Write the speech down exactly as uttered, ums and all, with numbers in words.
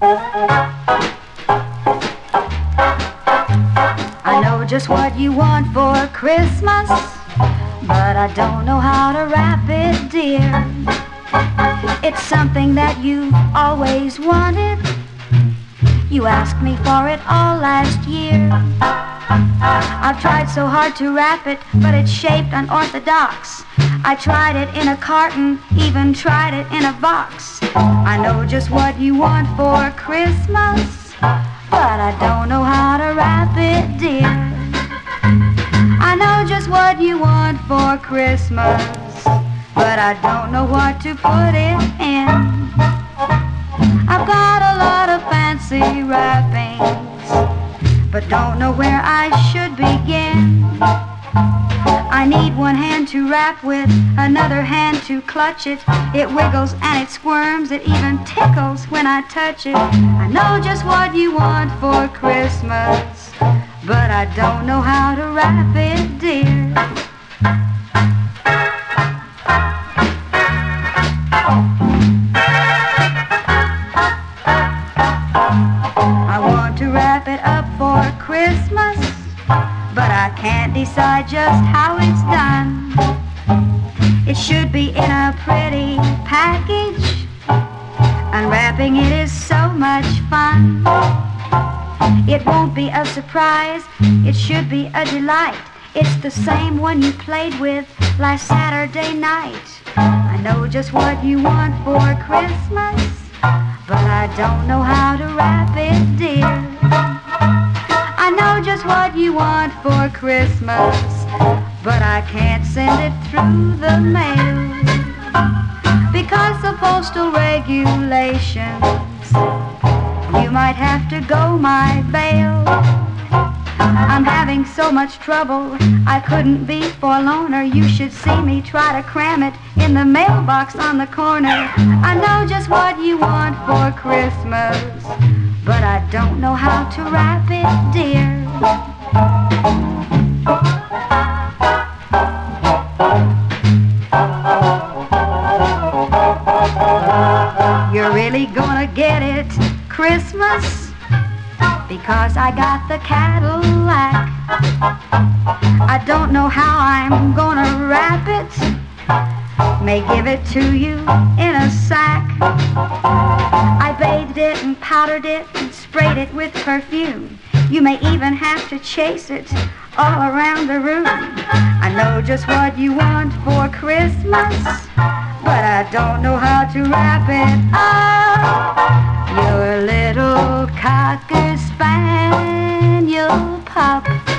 I know just what you want for Christmas, but I don't know how to wrap it, dear. It's something that you've always wanted. You asked me for it all last year. I've tried so hard to wrap it, but it's shaped unorthodox. I tried it in a carton, even tried it in a box. I know just what you want for Christmas, but I don't know how to wrap it, dear. I know just what you want for Christmas, but I don't know what to put it in. I've got a lot of fancy wrappings, but don't know where I should begin. I need one hand to wrap with, another hand to clutch it. It wiggles and it squirms, it even tickles when I touch it. I know just what you want for Christmas, but I don't know how to wrap it, dear. I want to wrap it up for Christmas, but I can't decide just how it's done. It should be in a pretty package. Unwrapping it is so much fun. It won't be a surprise, it should be a delight. It's the same one you played with last Saturday night. I know just what you want for Christmas, but I don't know how to wrap it, dear. I know just what you want for Christmas, but I can't send it through the mail because of postal regulations. You might have to go my bail. I'm having so much trouble, I couldn't be forlorner. You should see me try to cram it in the mailbox on the corner. I know just what you want for Christmas, but I don't know how to wrap it, dear. You're really gonna get it Christmas, because I got the Cadillac. I don't know how I'm gonna wrap it. May give it to you in a sack. I bathed it and powdered it and sprayed it with perfume. You may even have to chase it all around the room. I know just what you want for Christmas, but I don't know how to wrap it up. Your little cocker spaniel pup.